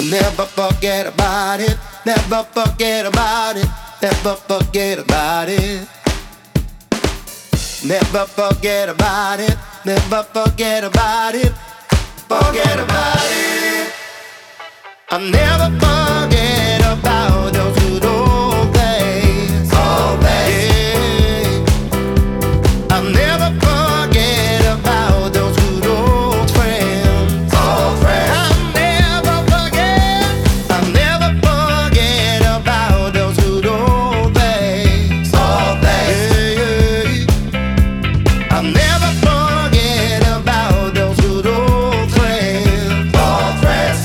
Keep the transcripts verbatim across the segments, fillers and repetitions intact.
Never forget about it. Never forget about it. Never forget about it. Never forget about it. Never forget about it. Forget about it. I'll never forget about those good old days. Old days. Yeah. I'll never forget about those good old friends. Old friends. I'll never forget. I'll never forget about those good old days. Old days. Yeah, yeah. I'll never forget about those good old friends. Old friends.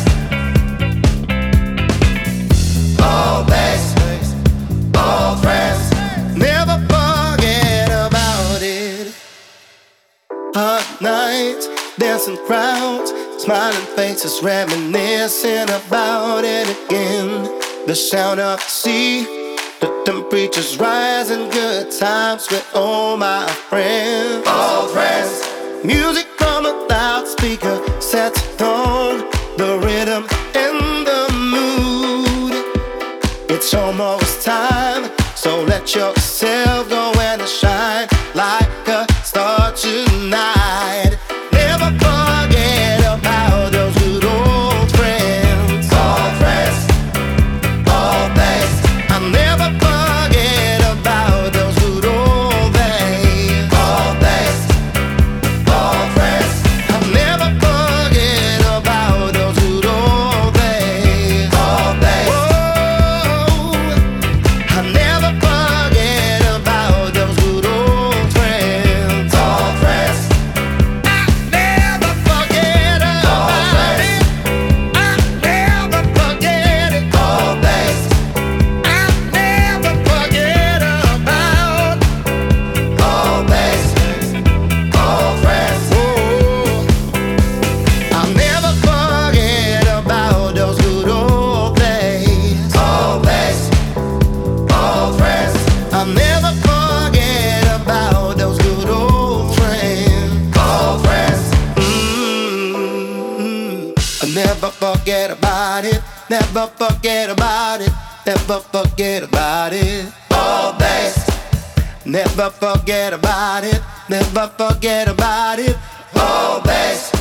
Old days. Old friends. Never forget about it. Hot nights, dancing crowds, smiling faces, reminiscing about it again. The sound of the sea, the temperature's rising, good times with all my friends. All friends. Music from a loudspeaker sets the tone, the rhythm and the mood. It's almost time, so let yourself go and shine like a star tonight. Never forget about those good old friends. Old friends, old days. I'll never forget about those good old days. Old days, old friends. I'll never forget about those good old days. Old days. Whoa. I'll never forget about those good old friends. Old friends. I'll never forget about it. I'll never forget it. Old days. I'll never forget about old days. Old friends. Whoa. I'll never forget about those good old days. Old days. Old friends. I'll never forget about those good old friends. Old friends. Mm-hmm. I'll never forget about it. Never forget about it. Never forget about it. Old days. Never forget about it. Never forget about it. Old days.